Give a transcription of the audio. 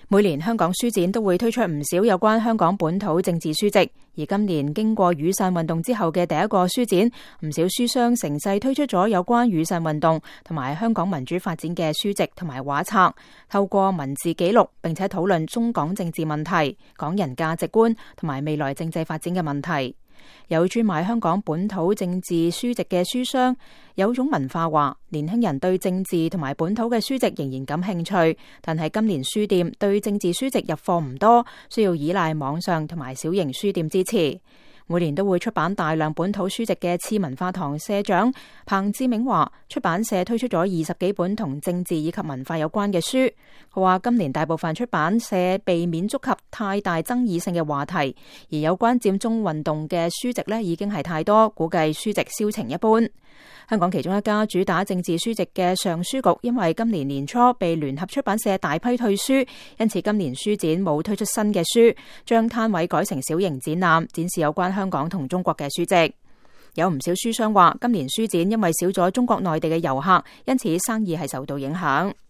每年香港書展都會推出唔少有關香港本土政治書籍，而今年經過雨傘運動之後嘅第一個書展，唔少書商乘勢推出咗有關雨傘運動同埋香港民主發展嘅書籍同埋畫冊，透過文字記錄並且討論中港政治問題、港人價值觀同埋未來政制發展嘅問題。有專賣香港本土政治書籍嘅書商有種文化話，年輕人對政治同埋本土嘅書籍仍然感興趣，但係今年書店對政治書籍入貨唔多，需要依賴網上同埋小型書店支持。每年都會出版大量本土書籍嘅次文化堂社長彭志銘話，出版社推出咗20幾本同政治以及文化有關嘅書。佢話今年大部分出版社避免觸及太大爭議性嘅話題，而有關佔中運動嘅書籍呢已經係太多，估計書籍銷情一般。香港其中一家主打政治書籍嘅上書局，因為今年年初被聯合出版社大批退書，因此今年書展冇推出新嘅書，將攤位改成小型展覽，展示有關香港同中國嘅書籍。有唔少書商話，今年書展因為少咗中國內地嘅遊客，因此生意係受到影響。